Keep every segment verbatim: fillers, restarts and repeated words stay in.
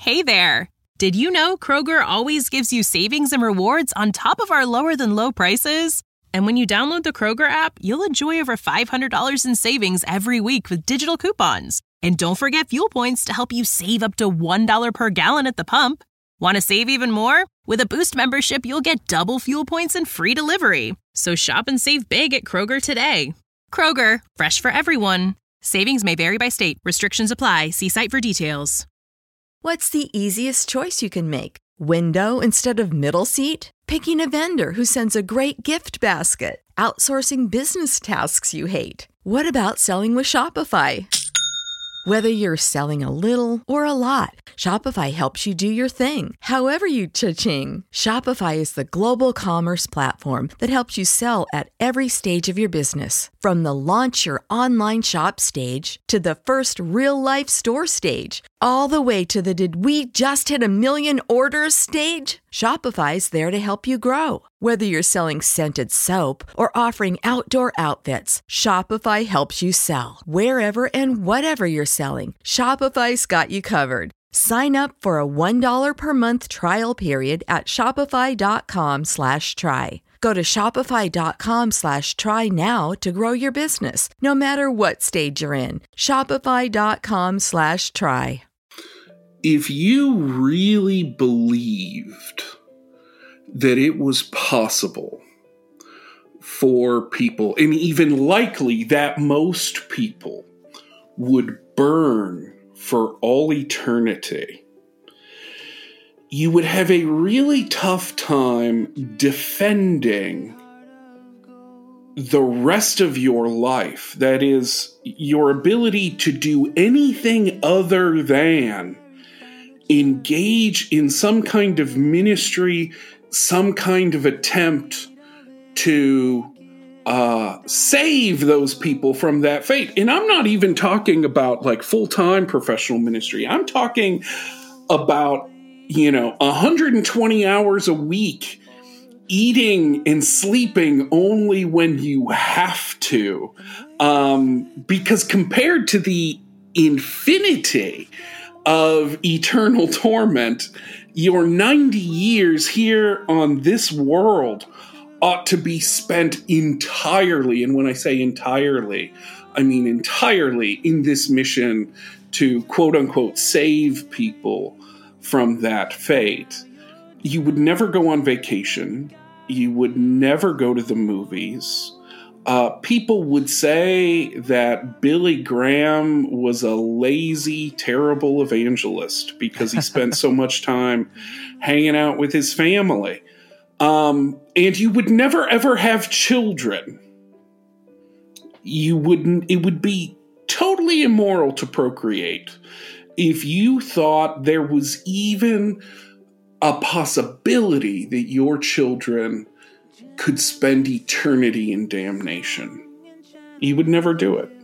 Hey there! Did you know Kroger always gives you savings and rewards on top of our lower-than-low prices? And when you download the Kroger app, you'll enjoy over five hundred dollars in savings every week with digital coupons. And don't forget fuel points to help you save up to one dollar per gallon at the pump. Want to save even more? With a Boost membership, you'll get double fuel points and free delivery. So shop and save big at Kroger today. Kroger, fresh for everyone. Savings may vary by state. Restrictions apply. See site for details. What's the easiest choice you can make? Window instead of middle seat? Picking a vendor who sends a great gift basket? Outsourcing business tasks you hate? What about selling with Shopify? Whether you're selling a little or a lot, Shopify helps you do your thing, however you cha-ching. Shopify is the global commerce platform that helps you sell at every stage of your business. From the launch your online shop stage to the first real-life store stage, all the way to the did we just hit a million orders stage. Shopify's there to help you grow. Whether you're selling scented soap or offering outdoor outfits, Shopify helps you sell. Wherever and whatever you're selling, Shopify's got you covered. Sign up for a one dollar per month trial period at shopify.com slash try. Go to shopify.com slash try now to grow your business, no matter what stage you're in. Shopify.com slash try. If you really believed that it was possible for people, and even likely that most people would burn for all eternity, you would have a really tough time defending the rest of your life. That is, your ability to do anything other than engage in some kind of ministry, some kind of attempt to uh, save those people from that fate. And I'm not even talking about like full-time professional ministry. I'm talking about, you know, one hundred twenty hours a week, eating and sleeping only when you have to. Um, because compared to the infinity of eternal torment, your ninety years here on this world ought to be spent entirely, and when I say entirely, I mean entirely in this mission to quote-unquote save people from that fate. You would never go on vacation. You would never go to the movies. Uh, people would say that Billy Graham was a lazy, terrible evangelist because he spent so much time hanging out with his family. Um, and you would never, ever have children. You wouldn't, it would be totally immoral to procreate if you thought there was even a possibility that your children could spend eternity in damnation. You would never do it.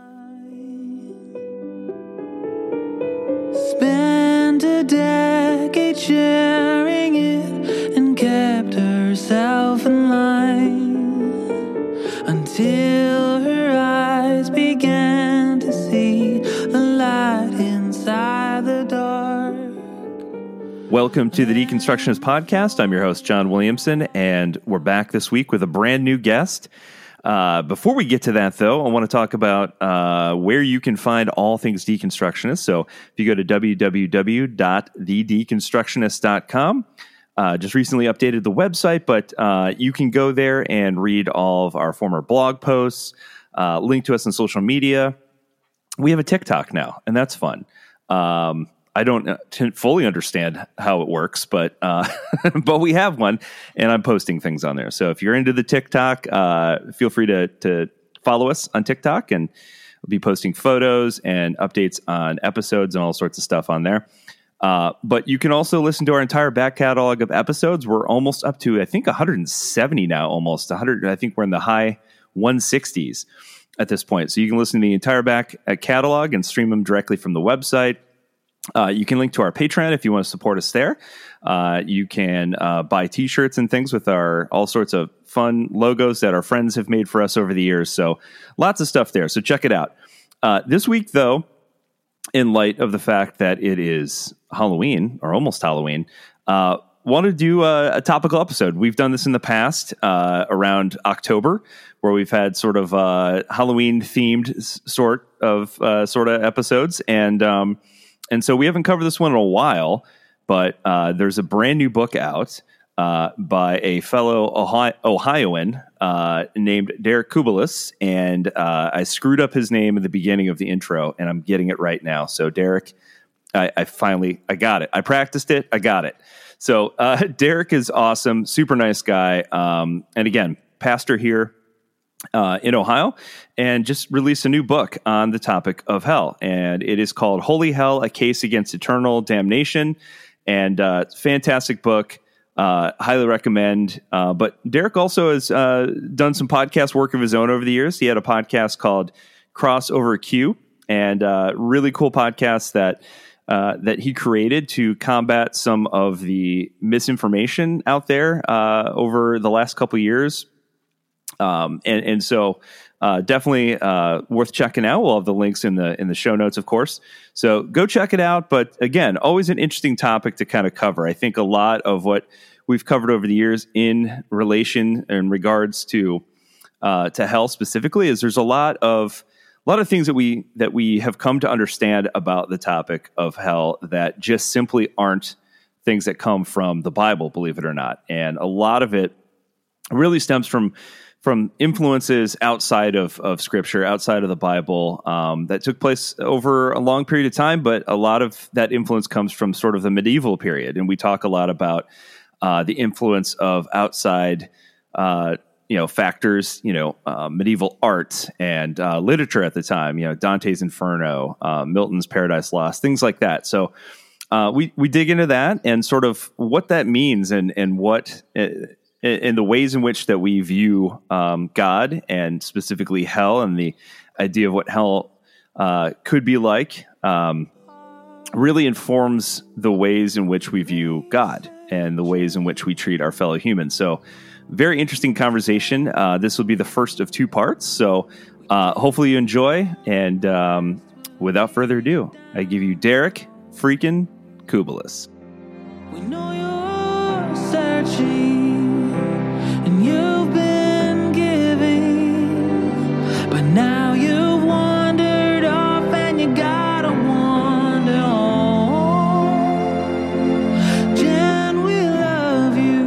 Spent a decade sharing it and kept herself in line until her eyes began to see the light inside the dark. Welcome to the Deconstructionist Podcast. I'm your host, John Williamson, and we're back this week with a brand new guest. Uh, before we get to that, though, I want to talk about uh, where you can find all things deconstructionist. So if you go to w w w dot the deconstructionist dot com, uh, just recently updated the website, but uh, you can go there and read all of our former blog posts, uh, link to us on social media. We have a TikTok now, and that's fun. Um, I don't t- fully understand how it works, but uh, but we have one, and I'm posting things on there. So if you're into the TikTok, uh, feel free to to follow us on TikTok, and I'll be posting photos and updates on episodes and all sorts of stuff on there. Uh, but you can also listen to our entire back catalog of episodes. We're almost up to, I think, one hundred seventy now, almost one hundred. I think we're in the high one sixties at this point. So you can listen to the entire back catalog and stream them directly from the website. Uh, you can link to our Patreon if you want to support us there. Uh, you can uh, buy T-shirts and things with our all sorts of fun logos that our friends have made for us over the years. So lots of stuff there. So check it out. Uh, this week, though, in light of the fact that it is Halloween or almost Halloween, uh, want to do a, a topical episode. We've done this in the past uh, around October, where we've had sort of uh, Halloween themed s- sort of uh, sort of episodes, and um, and so we haven't covered this one in a while. But uh, there's a brand new book out uh, by a fellow Ohio- Ohioan uh, named Derek Kubelis, and uh, I screwed up his name at the beginning of the intro, and I'm getting it right now. So Derek, I, I finally I got it. I practiced it. I got it. So uh, Derek is awesome, super nice guy, um, and again, pastor here uh, in Ohio, and just released a new book on the topic of hell, and it is called Holy Hell: A Case Against Eternal Damnation, and uh, fantastic book. Uh, highly recommend. Uh, but Derek also has uh, done some podcast work of his own over the years. He had a podcast called Crossover Q, and uh, really cool podcast that. Uh, that he created to combat some of the misinformation out there uh, over the last couple of years. Um, and, and so uh, definitely uh, worth checking out. We'll have the links in the in the show notes, of course. So go check it out. But again, always an interesting topic to kind of cover. I think a lot of what we've covered over the years in relation in regards to uh, to hell specifically is there's a lot of A lot of things that we that we have come to understand about the topic of hell that just simply aren't things that come from the Bible, believe it or not. And a lot of it really stems from from influences outside of, of Scripture, outside of the Bible, um, that took place over a long period of time. But a lot of that influence comes from sort of the medieval period. And we talk a lot about uh, the influence of outside uh you know, factors, you know, uh, medieval art and uh, literature at the time, you know, Dante's Inferno, uh, Milton's Paradise Lost, things like that. So uh, we we dig into that and sort of what that means and and what uh, in the ways in which that we view um, God and specifically hell and the idea of what hell uh, could be like um, really informs the ways in which we view God and the ways in which we treat our fellow humans. So very interesting conversation. Uh, this will be the first of two parts. So uh, hopefully you enjoy. And um, without further ado, I give you Derek freaking Kubelis. We know you're searching and you've been giving, but now you've wandered off and you gotta wander home. Jen, we love you,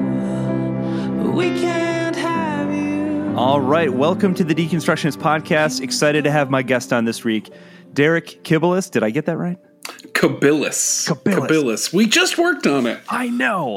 but we can't have you. All right. Welcome to the Deconstructionist Podcast. Excited to have my guest on this week, Derek Kubelis. Did I get that right? Kubelis. Kubelis. Kubelis. We just worked on it. I know.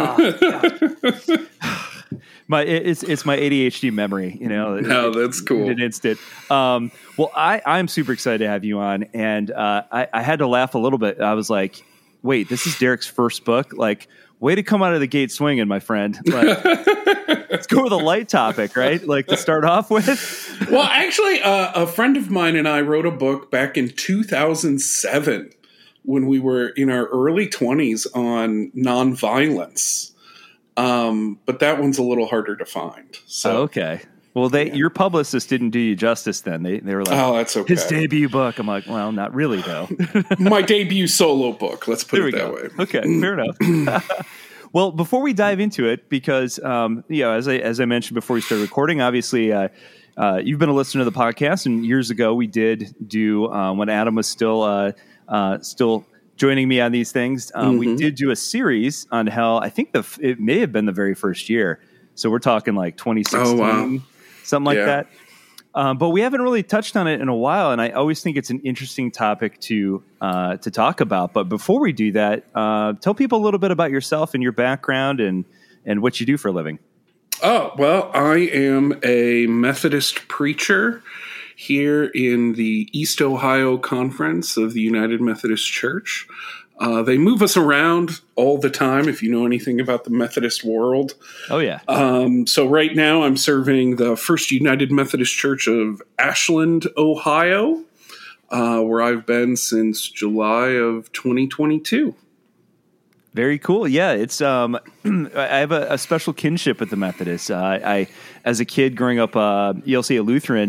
Uh, my it's it's my A D H D memory. You know. No, that's cool. In an instant. Um, well, I I'm super excited to have you on, and uh, I I had to laugh a little bit. I was like, wait, this is Derek's first book. Like, way to come out of the gate swinging, my friend. Like, let's go with a light topic, right? Like to start off with. Well, actually, uh, a friend of mine and I wrote a book back in two thousand seven when we were in our early twenties on nonviolence. Um, but that one's a little harder to find. So, oh, okay. Well, they yeah. your publicist didn't do you justice then. They they were like, oh, that's okay. His debut book. I'm like, well, not really, though. My debut solo book. Let's put there it we that go. way. Okay, fair enough. Well, before we dive into it, because um, you know, as I as I mentioned before we started recording, obviously uh, uh, you've been a listener to the podcast, and years ago we did do um, when Adam was still uh, uh, still joining me on these things. Um, mm-hmm. We did do a series on hell. I think the it may have been the very first year, so we're talking like twenty sixteen, oh, wow. something like yeah. that. Um, but we haven't really touched on it in a while, and I always think it's an interesting topic to uh, to talk about. But before we do that, uh, tell people a little bit about yourself and your background and, and what you do for a living. Oh, well, I am a Methodist preacher here in the East Ohio Conference of the United Methodist Church. Uh, they move us around all the time, if you know anything about the Methodist world. Oh, yeah. Um, so right now I'm serving the First United Methodist Church of Ashland, Ohio, uh, where I've been since July of twenty twenty-two. Very cool. Yeah, it's um, I have a, a special kinship with the Methodists. Uh, I, as a kid growing up, uh, E L C at Lutheran,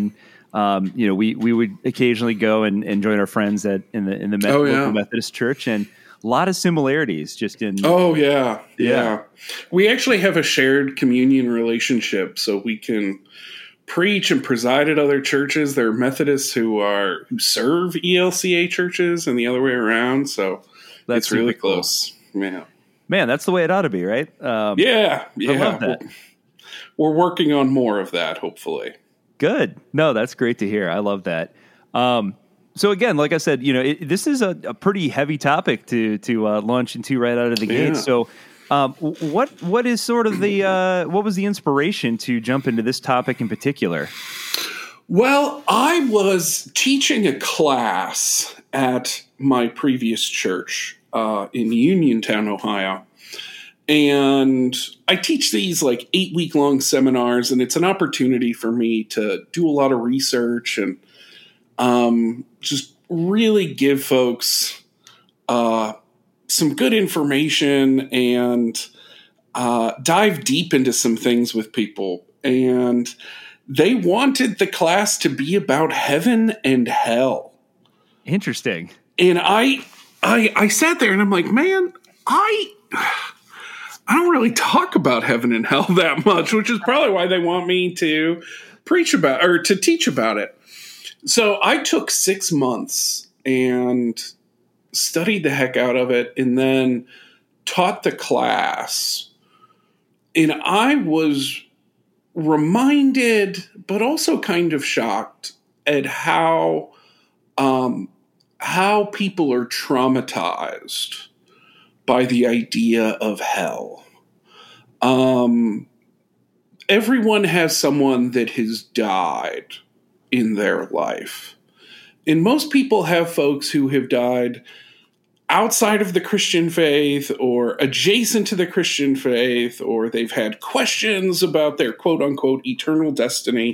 um, you know, we we would occasionally go and, and join our friends at in the in the Met- Oh, yeah. local Methodist church, and a lot of similarities just in. Oh yeah, yeah, Yeah. We actually have a shared communion relationship, so we can preach and preside at other churches. There are Methodists who are who serve E L C A churches, and the other way around. So That's it's really super cool. close. Yeah, Man, that's the way it ought to be, right? Um, yeah, yeah. I love that. We're, we're working on more of that, hopefully. Good. No, that's great to hear. I love that. Um, so again, like I said, you know, it, this is a, a pretty heavy topic to to uh, launch into right out of the gate. Yeah. So, um, what what is sort of the uh, what was the inspiration to jump into this topic in particular? Well, I was teaching a class at my previous church uh, in Uniontown, Ohio. And I teach these like eight week long seminars, and it's an opportunity for me to do a lot of research and um, just really give folks uh, some good information and uh, dive deep into some things with people. And they wanted the class to be about heaven and hell. Interesting. And I, I, I sat there and I'm like, man, I, I don't really talk about heaven and hell that much, which is probably why they want me to preach about or to teach about it. So I took six months and studied the heck out of it and then taught the class. And I was reminded, but also kind of shocked at how, um, how people are traumatized by the idea of hell. Um, everyone has someone that has died in their life. And most people have folks who have died outside of the Christian faith or adjacent to the Christian faith, or they've had questions about their quote unquote eternal destiny.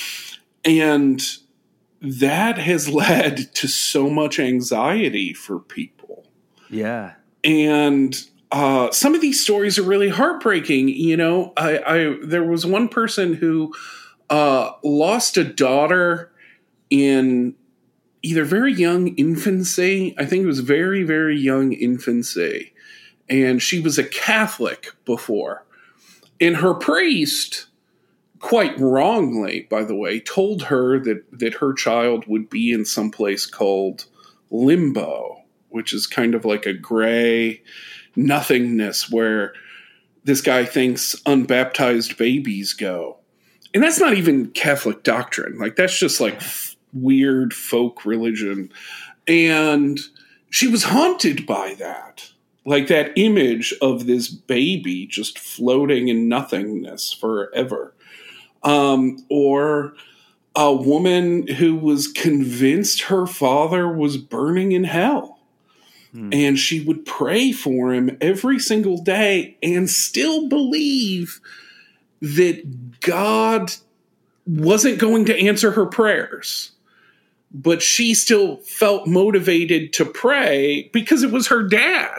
And that has led to so much anxiety for people. Yeah. And uh, some of these stories are really heartbreaking. You know, I, I there was one person who uh, lost a daughter in either very young infancy. I think it was very, very young infancy. And she was a Catholic before. And her priest, quite wrongly, by the way, told her that, that her child would be in some place called limbo, which is kind of like a gray nothingness where this guy thinks unbaptized babies go. And that's not even Catholic doctrine. Like, that's just like f- weird folk religion. And she was haunted by that. Like that image of this baby just floating in nothingness forever. Um, or a woman who was convinced her father was burning in hell. Hmm. And she would pray for him every single day and still believe that God wasn't going to answer her prayers. But she still felt motivated to pray because it was her dad.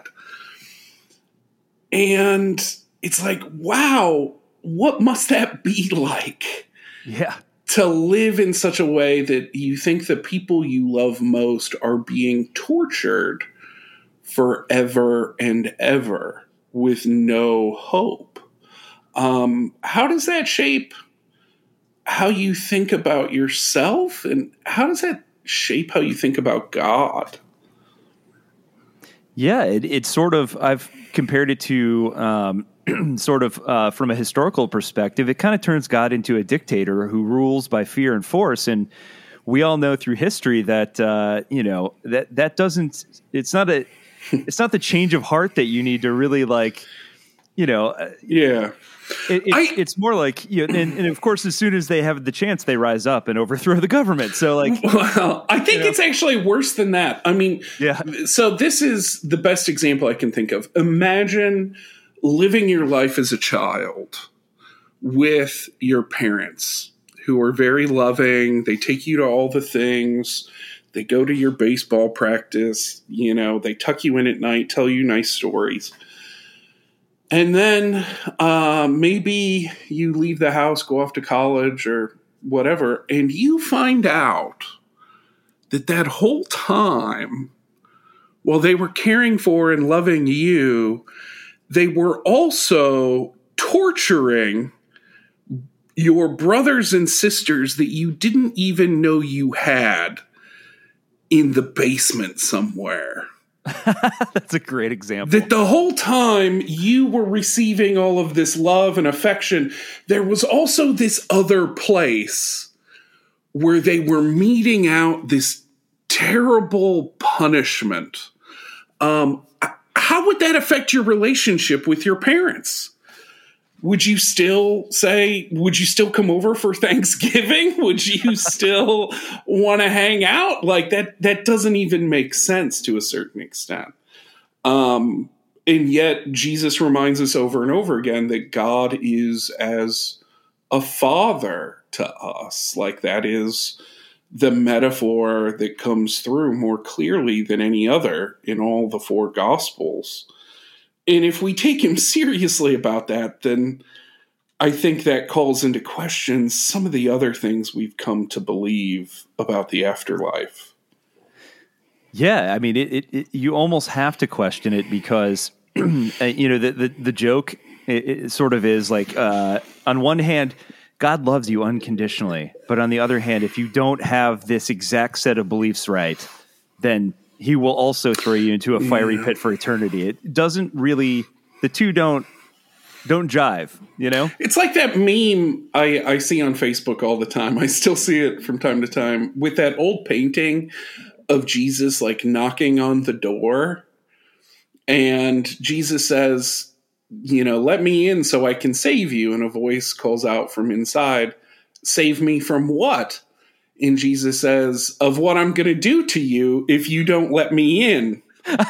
And it's like, wow, what must that be like? Yeah. To live in such a way that you think the people you love most are being tortured forever and ever with no hope. Um, how does that shape how you think about yourself? And how does that shape how you think about God? Yeah, it, it's sort of, I've compared it to um, sort of uh, from a historical perspective, it kind of turns God into a dictator who rules by fear and force. And we all know through history that, uh, you know, that, that doesn't, it's not a, it's not the change of heart that you need to really like, you know, yeah. It, it's, I, it's more like, you know, and, and of course, as soon as they have the chance, they rise up and overthrow the government. So, like, well, I think you know. it's actually worse than that. I mean, yeah. So this is the best example I can think of. Imagine living your life as a child with your parents who are very loving. They take you to all the things. They go to your baseball practice. You know, they tuck you in at night, tell you nice stories. And then uh, maybe you leave the house, go off to college, or whatever, and you find out that that whole time, while they were caring for and loving you, they were also torturing your brothers and sisters that you didn't even know you had in the basement somewhere. That's a great example. That the whole time you were receiving all of this love and affection, there was also this other place where they were meting out this terrible punishment. Um, how would that affect your relationship with your parents? Would you still say, would you still come over for Thanksgiving? Would you still want to hang out? Like that, that doesn't even make sense to a certain extent. Um, and yet Jesus reminds us over and over again that God is as a father to us. Like that is the metaphor that comes through more clearly than any other in all the four Gospels. And if we take him seriously about that, then I think that calls into question some of the other things we've come to believe about the afterlife. Yeah, I mean, it, it, it, you almost have to question it because, you know, the, the, the joke it, it sort of is like, uh, on one hand, God loves you unconditionally. But on the other hand, if you don't have this exact set of beliefs right, then he will also throw you into a fiery yeah. pit for eternity. It doesn't really, the two don't, don't jive, you know? It's like that meme I, I see on Facebook all the time. I still see it from time to time with that old painting of Jesus like knocking on the door. And Jesus says, you know, let me in so I can save you. And a voice calls out from inside, save me from what? And Jesus says, of what I'm going to do to you if you don't let me in.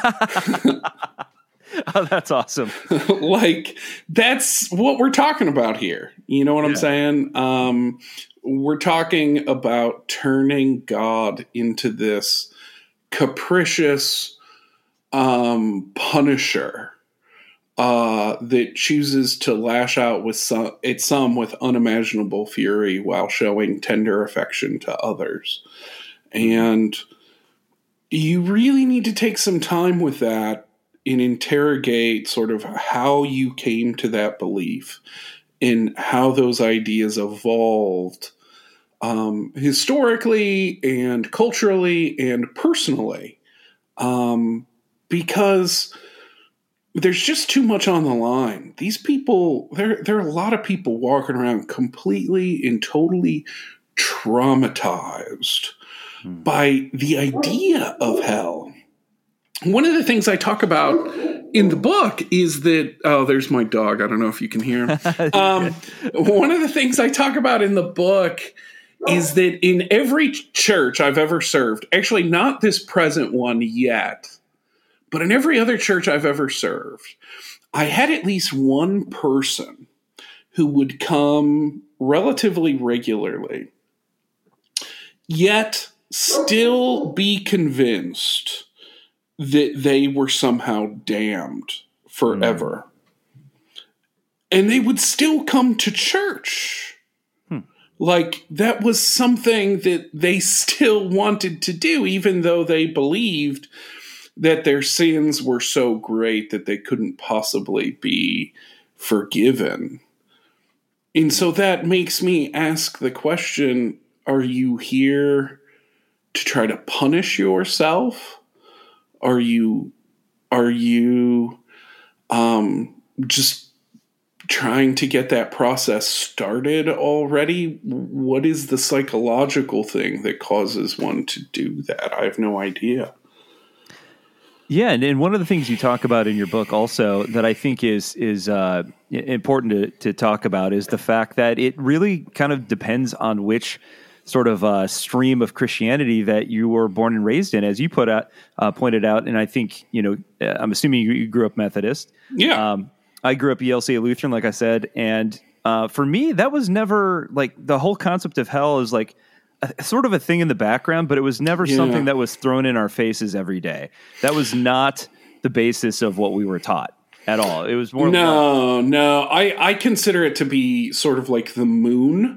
Oh, that's awesome. Like, that's what we're talking about here. You know what yeah. I'm saying? Um, we're talking about turning God into this capricious um, punisher uh, that chooses to lash out with some, at some with unimaginable fury while showing tender affection to others. And you really need to take some time with that and interrogate sort of how you came to that belief and how those ideas evolved um, historically and culturally and personally. Um, because there's just too much on the line. These people, there, there are a lot of people walking around completely and totally traumatized hmm. by the idea of hell. One of the things I talk about in the book is that, oh, there's my dog. I don't know if you can hear him. Um, one of the things I talk about in the book is that in every church I've ever served, actually not this present one yet, but in every other church I've ever served, I had at least one person who would come relatively regularly, yet still be convinced that they were somehow damned forever. Mm. And they would still come to church. Hmm. Like, that was something that they still wanted to do, even though they believed that their sins were so great that they couldn't possibly be forgiven. And so that makes me ask the question, are you here to try to punish yourself? Are you, are you um, just trying to get that process started already? What is the psychological thing that causes one to do that? I have no idea. Yeah, and, and one of the things you talk about in your book also that I think is is uh, important to, to talk about is the fact that it really kind of depends on which sort of uh, stream of Christianity that you were born and raised in, as you put out, uh, pointed out. And I think, you know, I'm assuming you, you grew up Methodist. Yeah. Um, I grew up E L C A Lutheran, like I said. And uh, for me, that was never like the whole concept of hell is like a, sort of a thing in the background, but it was never yeah. something that was thrown in our faces every day. That was not the basis of what we were taught at all. It was more. No, no. I, I consider it to be sort of like the moon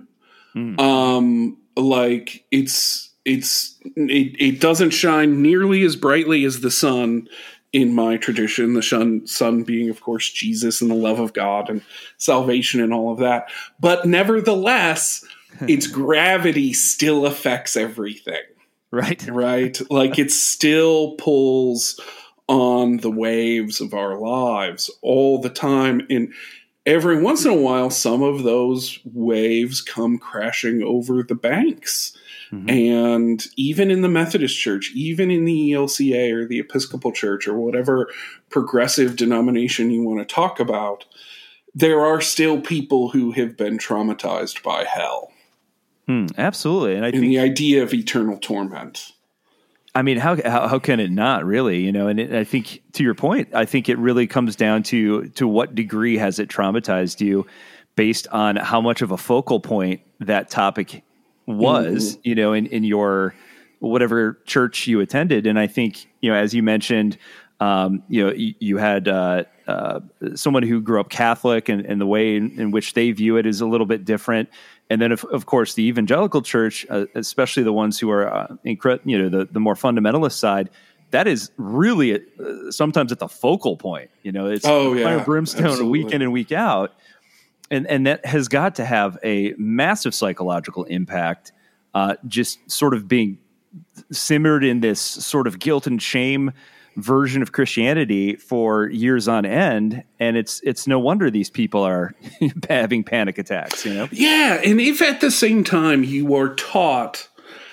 Mm. Um, like it's it's it, it doesn't shine nearly as brightly as the sun in my tradition. The sun, sun being, of course, Jesus and the love of God and salvation and all of that. But nevertheless, its gravity still affects everything. Right. Right. Like it still pulls on the waves of our lives all the time. And every once in a while, some of those waves come crashing over the banks. Mm-hmm. And even in the Methodist Church, even in the E L C A or the Episcopal Church or whatever progressive denomination you want to talk about, there are still people who have been traumatized by hell. Hmm, absolutely. And I and think the idea of eternal torment. I mean, how, how how can it not really, you know? And it, I think to your point, I think it really comes down to to what degree has it traumatized you based on how much of a focal point that topic was, mm-hmm. you know, in, in your whatever church you attended. And I think, you know, as you mentioned, um, you know, you, you had uh, uh, someone who grew up Catholic and, and the way in, in which they view it is a little bit different. And then, of, of course, the evangelical church, uh, especially the ones who are, uh, incre- you know, the, the more fundamentalist side, that is really uh, sometimes at the focal point. You know, it's oh, yeah, fire brimstone absolutely. week in and week out. And and that has got to have a massive psychological impact, uh, just sort of being simmered in this sort of guilt and shame version of Christianity for years on end. And it's it's no wonder these people are having panic attacks, you know? Yeah, and if at the same time you are taught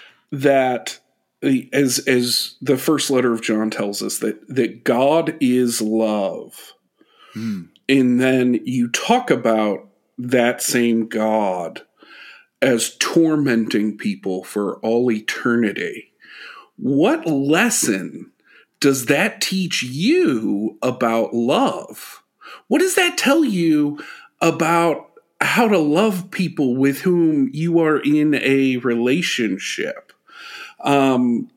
that, as as the first letter of John tells us, that, that God is love, mm. and then you talk about that same God as tormenting people for all eternity, what lesson does that teach you about love? What does that tell you about how to love people with whom you are in a relationship? Um,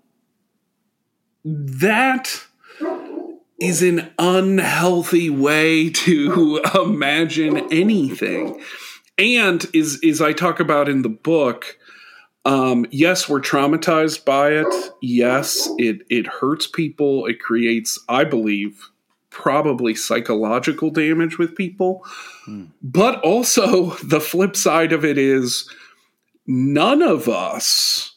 that is an unhealthy way to imagine anything. And is, is I talk about in the book, um, yes, we're traumatized by it. Yes, it, it hurts people. It creates, I believe, probably psychological damage with people. Hmm. But also the flip side of it is none of us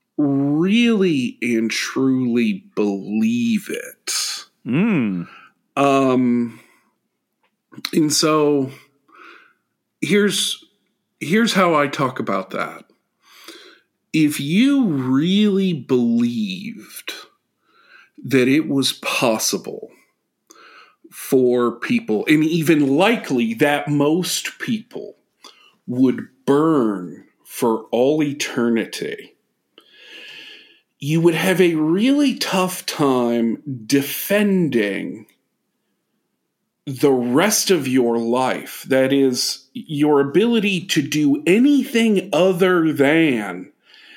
really and truly believe it. Mm. Um, and so here's, here's how I talk about that. If you really believed that it was possible for people, and even likely that most people would burn for all eternity, you would have a really tough time defending the rest of your life. That is, your ability to do anything other than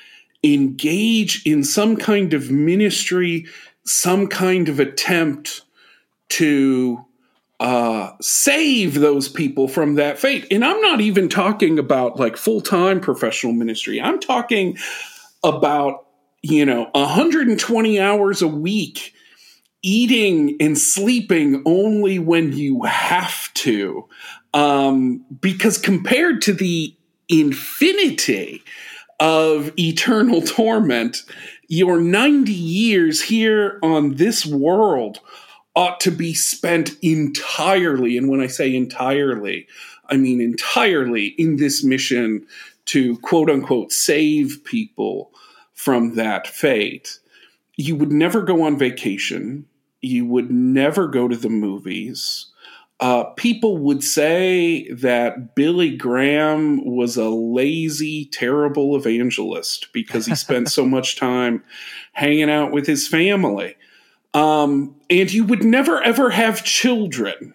engage in some kind of ministry, some kind of attempt to uh, save those people from that fate. And I'm not even talking about like full-time professional ministry. I'm talking about, you know, one hundred twenty hours a week, eating and sleeping only when you have to. Um, because compared to the infinity of eternal torment, your ninety years here on this world ought to be spent entirely, and when I say entirely, I mean entirely in this mission to quote-unquote save people from that fate. You would never go on vacation. You would never go to the movies. Uh, people would say that Billy Graham was a lazy, terrible evangelist because he spent so much time hanging out with his family. Um, and you would never, ever have children.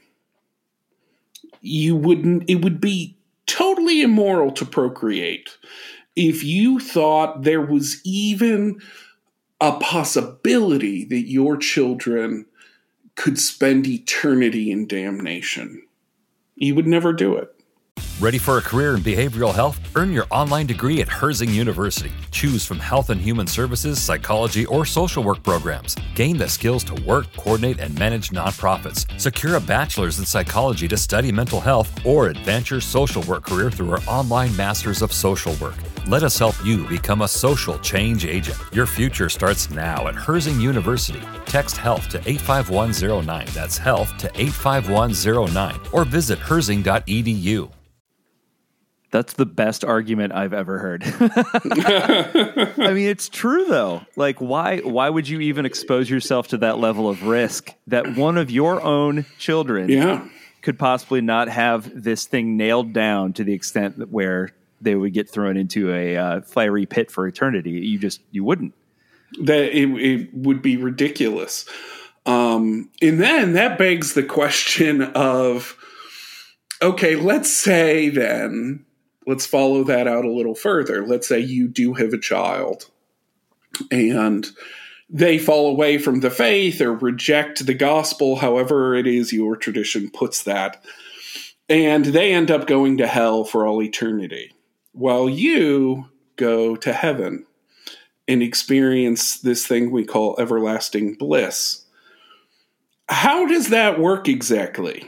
You wouldn't, it would be totally immoral to procreate if you thought there was even a possibility that your children could spend eternity in damnation. You would never do it. Ready for a career in behavioral health? Earn your online degree at Herzing University. Choose from health and human services, psychology, or social work programs. Gain the skills to work, coordinate, and manage nonprofits. Secure a bachelor's in psychology to study mental health, or advance your social work career through our online Masters of Social Work. Let us help you become a social change agent. Your future starts now at Herzing University. Text HEALTH to eight five one zero nine. That's HEALTH to eight five one zero nine. Or visit herzing dot e d u. That's the best argument I've ever heard. I mean, it's true though. Like, why why would you even expose yourself to that level of risk that one of your own children yeah. could possibly not have this thing nailed down to the extent that where they would get thrown into a uh, fiery pit for eternity? You just you wouldn't. That it, it would be ridiculous. Um, and then that begs the question of, okay, let's say then. Let's follow that out a little further. Let's say you do have a child and they fall away from the faith or reject the gospel, however it is your tradition puts that, and they end up going to hell for all eternity, while you go to heaven and experience this thing we call everlasting bliss. How does that work exactly?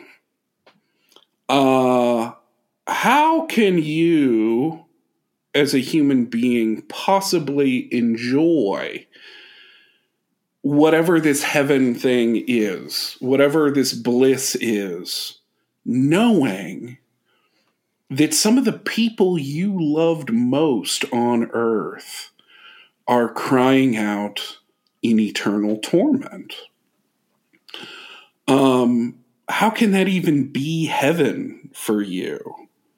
Uh... How can you, as a human being, possibly enjoy whatever this heaven thing is, whatever this bliss is, knowing that some of the people you loved most on earth are crying out in eternal torment? Um, how can that even be heaven for you?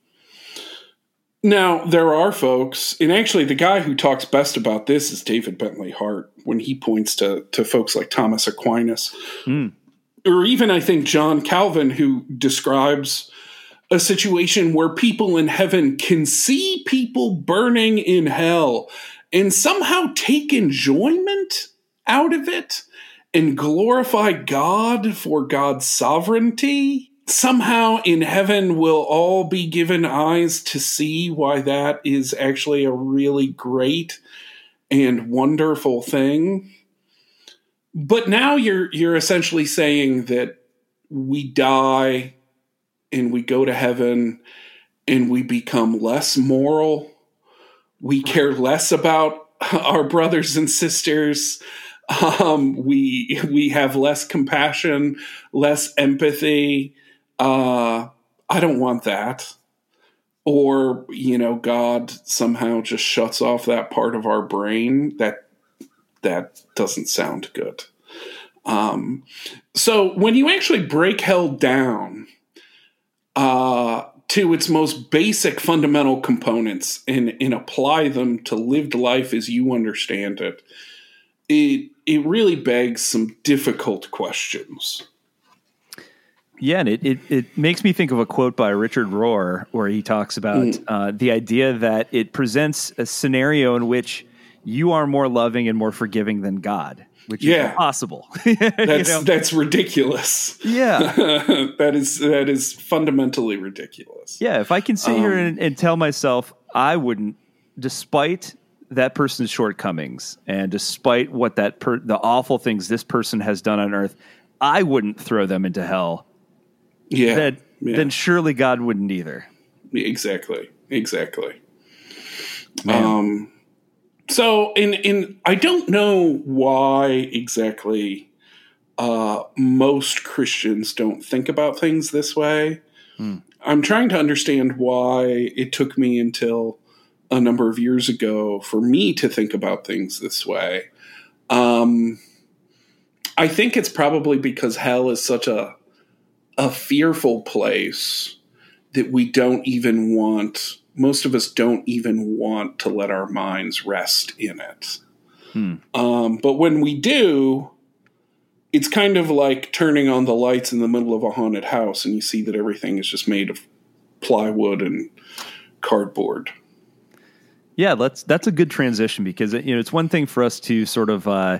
Now, there are folks, and actually the guy who talks best about this is David Bentley Hart, when he points to, to folks like Thomas Aquinas, mm. or even I think John Calvin, who describes a situation where people in heaven can see people burning in hell and somehow take enjoyment out of it and glorify God for God's sovereignty. Somehow in heaven we'll all be given eyes to see why that is actually a really great and wonderful thing. But now you're you're essentially saying that we die and we go to heaven and we become less moral. We care less about our brothers and sisters. Um, we we have less compassion, less empathy. Uh, I don't want that. Or, you know, God somehow just shuts off that part of our brain. That that doesn't sound good. Um, so when you actually break hell down uh, to its most basic fundamental components and, and apply them to lived life as you understand it, it it really begs some difficult questions. Yeah, and it, it, it makes me think of a quote by Richard Rohr where he talks about mm. uh, the idea that it presents a scenario in which you are more loving and more forgiving than God, which yeah. is impossible. that's you know? that's ridiculous. Yeah, that is that is fundamentally ridiculous. Yeah, if I can sit um, here and, and tell myself I wouldn't, despite that person's shortcomings and despite what that per, the awful things this person has done on earth, I wouldn't throw them into hell. Yeah, then, yeah. then surely God wouldn't either. Exactly, exactly. Man. Um, so, in in I don't know why exactly uh, most Christians don't think about things this way. Hmm. I'm trying to understand why it took me until a number of years ago for me to think about things this way. Um, I think it's probably because hell is such a a fearful place that we don't even want, most of us don't even want to let our minds rest in it. Hmm. Um, but when we do, it's kind of like turning on the lights in the middle of a haunted house and you see that everything is just made of plywood and cardboard. Yeah, let's, that's a good transition because, you know, it's one thing for us to sort of uh,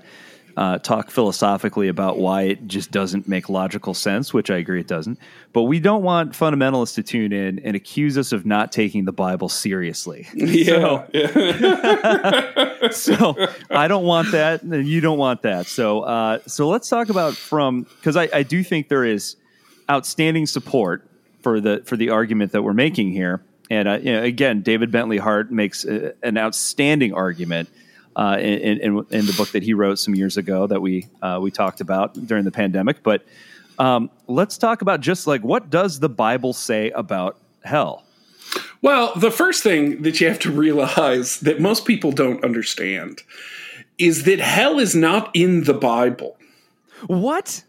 uh, talk philosophically about why it just doesn't make logical sense, which I agree it doesn't. But we don't want fundamentalists to tune in and accuse us of not taking the Bible seriously. Yeah. So, yeah. so I don't want that, and you don't want that. So, uh, so let's talk about from because I, I do think there is outstanding support for the for the argument that we're making here. And uh, you know, again, David Bentley Hart makes a, an outstanding argument uh, in, in, in the book that he wrote some years ago that we uh, we talked about during the pandemic. But um, let's talk about just like what does the Bible say about hell? Well, the first thing that you have to realize that most people don't understand is that hell is not in the Bible. What?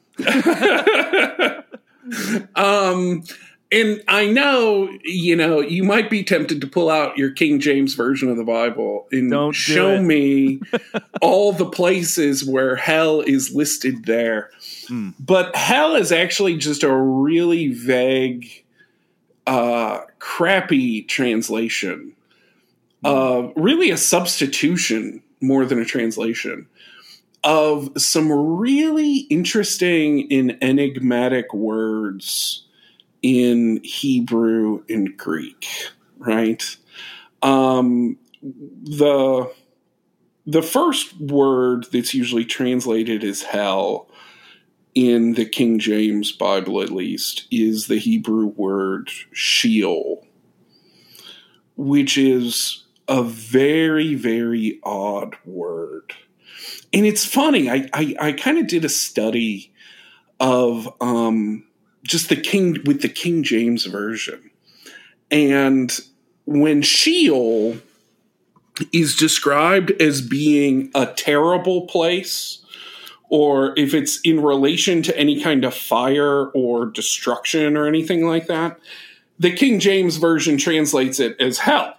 um. And I know, you know, you might be tempted to pull out your King James version of the Bible and Don't do show it. me all the places where hell is listed there. Hmm. But hell is actually just a really vague, uh, crappy translation. Uh, really a substitution more than a translation of some really interesting and enigmatic words in Hebrew and Greek, right? Um, the the first word that's usually translated as hell in the King James Bible, at least, is the Hebrew word Sheol, which is a very, very odd word. And it's funny, I I, I kind of did a study of um just the King with the King James version. And when Sheol is described as being a terrible place, or if it's in relation to any kind of fire or destruction or anything like that, the King James version translates it as hell.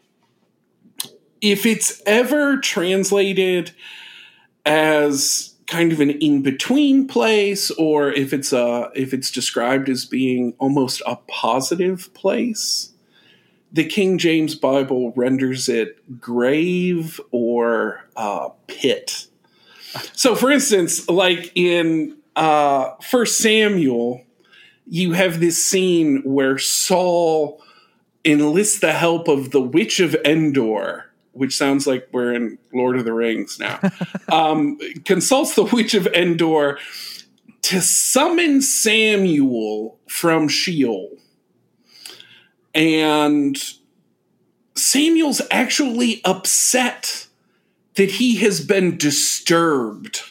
If it's ever translated as kind of an in-between place, or if it's a if it's described as being almost a positive place, the King James Bible renders it grave or uh, pit. So, for instance, like in uh, First Samuel, you have this scene where Saul enlists the help of the Witch of Endor, which sounds like we're in Lord of the Rings now, um, consults the Witch of Endor to summon Samuel from Sheol. And Samuel's actually upset that he has been disturbed.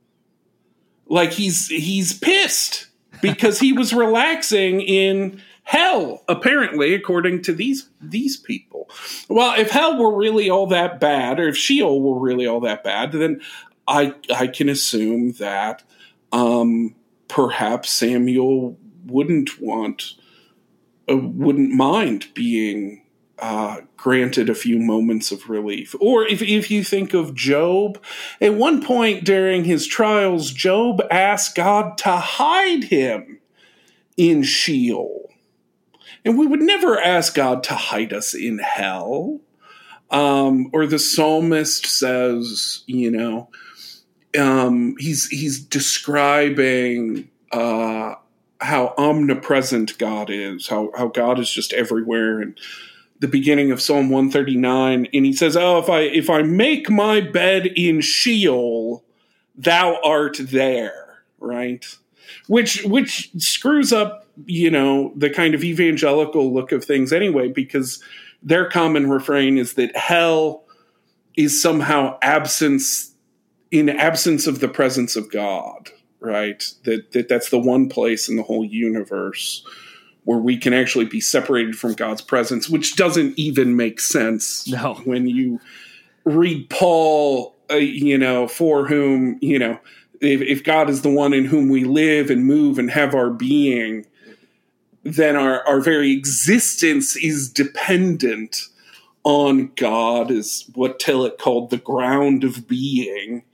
Like he's he's pissed because he was relaxing in hell, apparently, according to these these people. Well, if hell were really all that bad, or if Sheol were really all that bad, then I I can assume that um, perhaps Samuel wouldn't want, uh, wouldn't mind being uh, granted a few moments of relief. Or if if you think of Job, at one point during his trials, Job asked God to hide him in Sheol. And we would never ask God to hide us in hell. Um, or the psalmist says, you know, um, he's he's describing uh, how omnipresent God is, how how God is just everywhere. And the beginning of Psalm one thirty-nine, and he says, "Oh, if I if I make my bed in Sheol, thou art there," right? Which which screws up, you know, the kind of evangelical look of things anyway, because their common refrain is that hell is somehow absence in absence of the presence of God, right? That, that that's the one place in the whole universe where we can actually be separated from God's presence, which doesn't even make sense. No. When you read Paul, uh, you know, for whom, you know, if, if God is the one in whom we live and move and have our being, then our, our very existence is dependent on God, is what Tillich called the ground of being.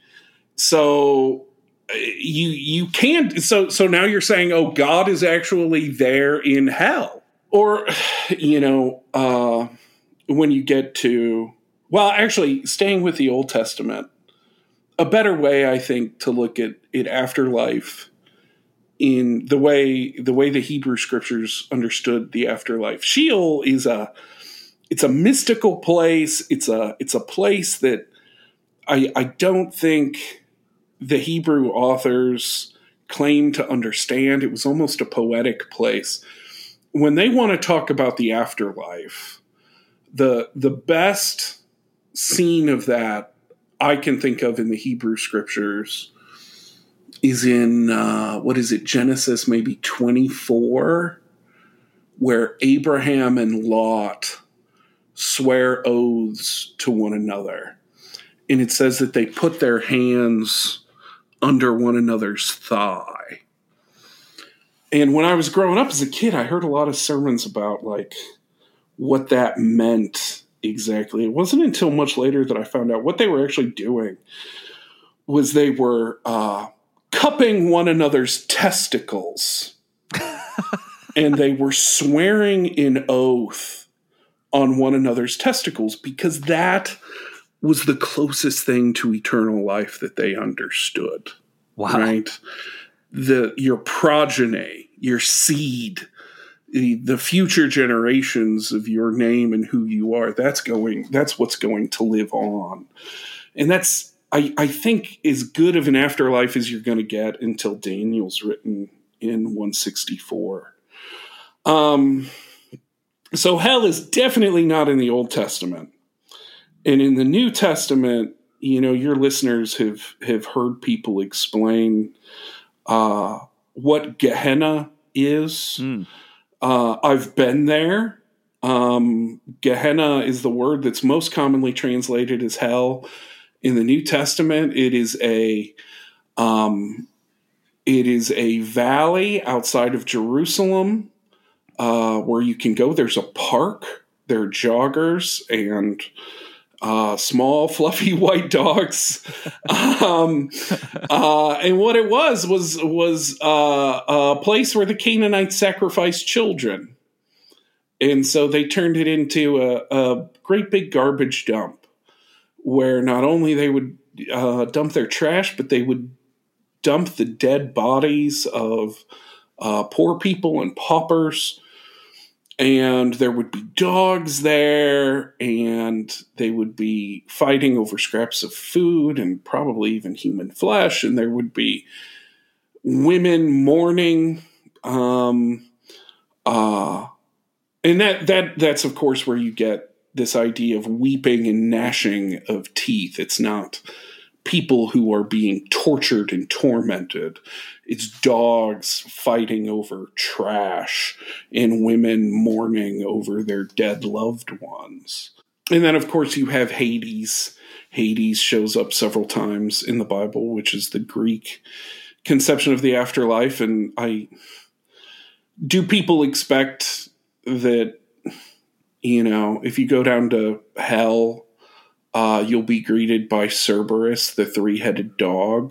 So you you can't so so now you're saying, oh, God is actually there in hell. Or, you know, uh, when you get to, well, actually, staying with the Old Testament, a better way, I think, to look at it afterlife in the way the way the Hebrew scriptures understood the afterlife. Sheol is a it's a mystical place. It's a it's a place that I I don't think the Hebrew authors claim to understand. It was almost a poetic place. When they want to talk about the afterlife, the the best scene of that I can think of in the Hebrew scriptures is in, uh, what is it, Genesis maybe twenty-four, where Abraham and Lot swear oaths to one another. And it says that they put their hands under one another's thigh. And when I was growing up as a kid, I heard a lot of sermons about, like, what that meant exactly. It wasn't until much later that I found out what they were actually doing was they were uh, cupping one another's testicles. And they were swearing an oath on one another's testicles because that was the closest thing to eternal life that they understood. Wow. Right? The your progeny, your seed, the, the future generations of your name and who you are, that's going that's what's going to live on. And that's I, I think as good of an afterlife as you're going to get until Daniel's written in one sixty-four. Um so hell is definitely not in the Old Testament. And in the New Testament, you know, your listeners have, have heard people explain uh, what Gehenna is. Mm. Uh, I've been there. Um, Gehenna is the word that's most commonly translated as hell. In the New Testament, it is a um, it is a valley outside of Jerusalem uh, where you can go. There's a park. There are joggers and Uh, small, fluffy white dogs. um, uh, and what it was was was uh, a place where the Canaanites sacrificed children. And so they turned it into a, a great big garbage dump where not only they would uh, dump their trash, but they would dump the dead bodies of uh, poor people and paupers. And there would be dogs there, and they would be fighting over scraps of food and probably even human flesh. And there would be women mourning. Um, uh, and that, that that's, of course, where you get this idea of weeping and gnashing of teeth. It's not people who are being tortured and tormented. It's dogs fighting over trash and women mourning over their dead loved ones. And then, of course, you have Hades. Hades shows up several times in the Bible, which is the Greek conception of the afterlife. And I do people expect that, you know, if you go down to hell, Uh, you'll be greeted by Cerberus, the three-headed dog,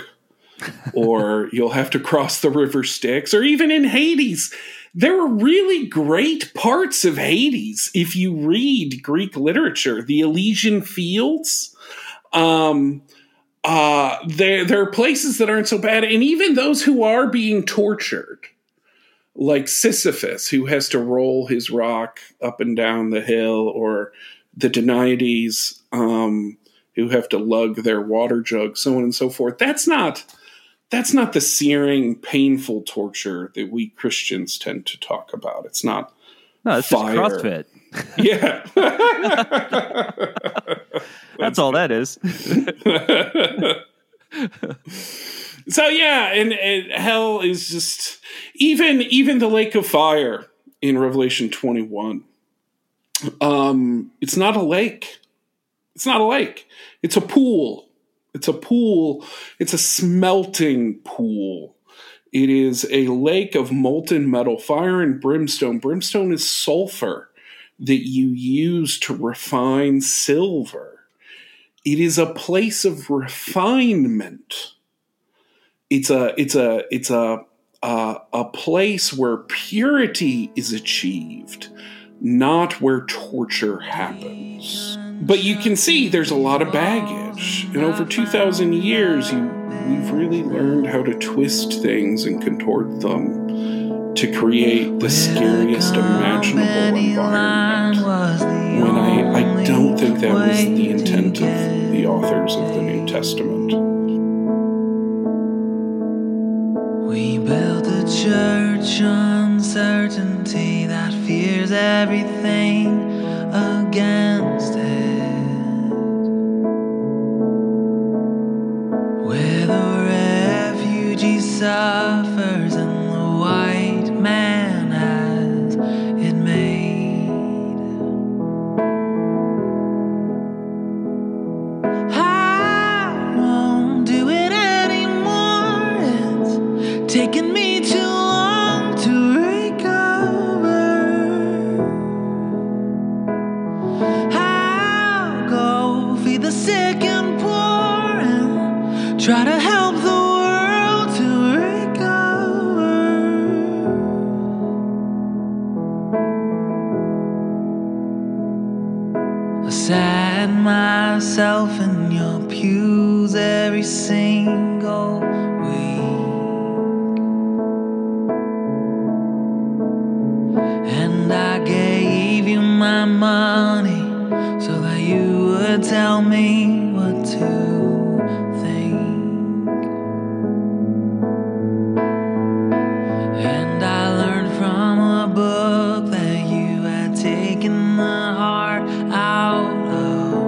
or you'll have to cross the river Styx, or even in Hades. There are really great parts of Hades if you read Greek literature. The Elysian Fields, um, uh, there, there are places that aren't so bad, and even those who are being tortured, like Sisyphus, who has to roll his rock up and down the hill, or the Danaides, um, who have to lug their water jug, so on and so forth. That's not that's not the searing, painful torture that we Christians tend to talk about. It's not. No, it's fire. just CrossFit. Yeah, that's all that is. So yeah, and, and hell is just even even the lake of fire in Revelation twenty-one. Um, it's not a lake. It's not a lake. It's a pool. It's a pool. It's a smelting pool. It is a lake of molten metal, fire and brimstone. Brimstone is sulfur that you use to refine silver. It is a place of refinement. It's a it's a it's a a, a place where purity is achieved, not where torture happens. But you can see there's a lot of baggage. And over two thousand years, you, we've really learned how to twist things and contort them to create the scariest imaginable environment. When I, I don't think that was the intent of the authors of the New Testament. We built a church on certainty that fears everything against it, where the refugee suffers and the white man has it made. I won't do it anymore. It's taken me too long to recover. I'll go feed the sick and poor and try to help the world to recover. I sat myself in your pews every single week, and I gave you my money so that you would tell me what to think. And I learned from a book that you had taken the heart out of.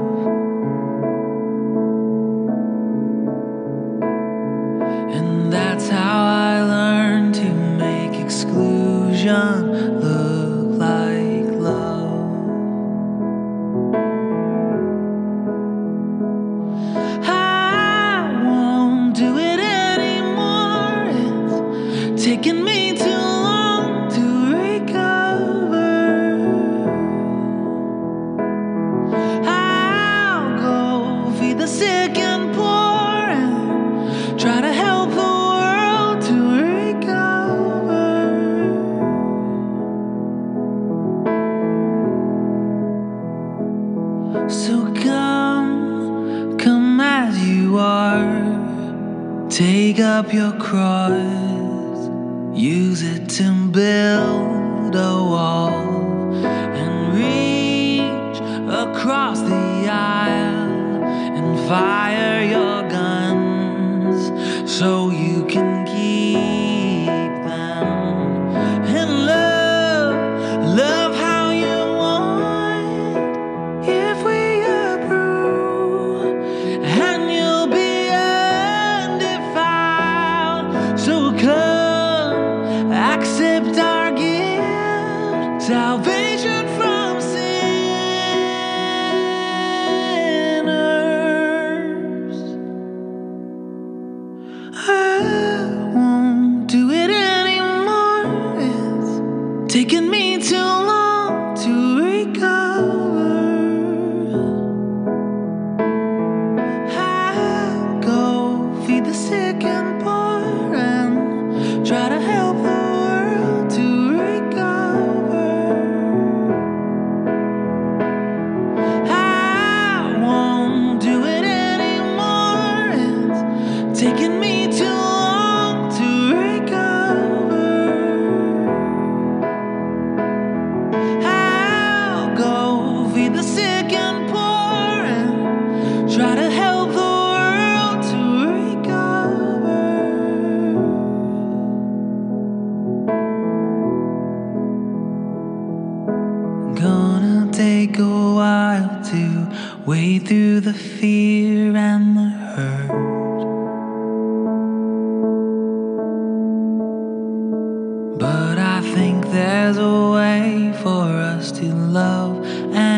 And that's how I learned to make exclusion look like love. I won't do it anymore. It's taken me too long to recover. I'll go feed the sick and poor and try to help the world to recover. So come, come as you are. Take up your cross, use it to build a wall, and reach across the aisle and fire your guns so you can keep them. And love, love how you want. If we approve, and you'll be undefiled. So come, accept our gift, salvation from sinners. I won't do it anymore. It's taken me too long to recover. I'll go feed the sick and poor and try to help the world to recover. I won't do it anymore. It's taken me too long to recover. I'll go feed the sick and poor and try to help the world to recover. Gonna take a while to wade through the fear and the hurt. But I think there's a way for us to love and